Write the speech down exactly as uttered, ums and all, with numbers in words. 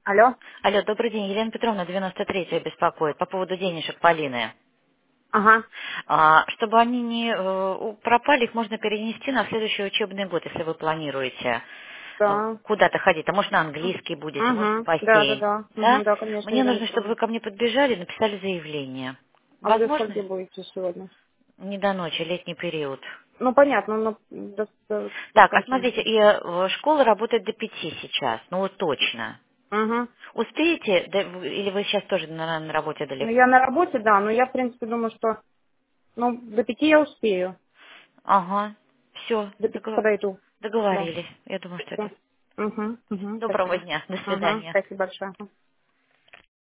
Алло. Алло, добрый день. Елена Петровна, девяносто третья беспокоит по поводу денежек Полины. Ага. А, чтобы они не э, у- пропали, их можно перенести на следующий учебный год, если вы планируете э, Да. куда-то ходить. А может, на английский будете, может, в Угу. Да, да, бассейн. да. Угу, Да? да, конечно, Мне Елена нужно, чтобы Петровна. вы ко мне подбежали и написали заявление. А вы до Возможно? скольки будете сегодня? Не до ночи, летний период. Ну, понятно, но до, до, до Так, а скольки смотрите, можно? и э, школа работает до пяти сейчас, ну вот точно. Угу. Успеете? Да, вы- или вы сейчас тоже на, на работе Ну, далеко? я на работе, да, но я, в принципе, думаю, что, ну, до пяти я успею. Ага, все, До пяти подойду. Да. договорились. Я думаю, что Все. это... Угу, угу, Доброго спасибо. дня, до Угу, свидания. спасибо большое.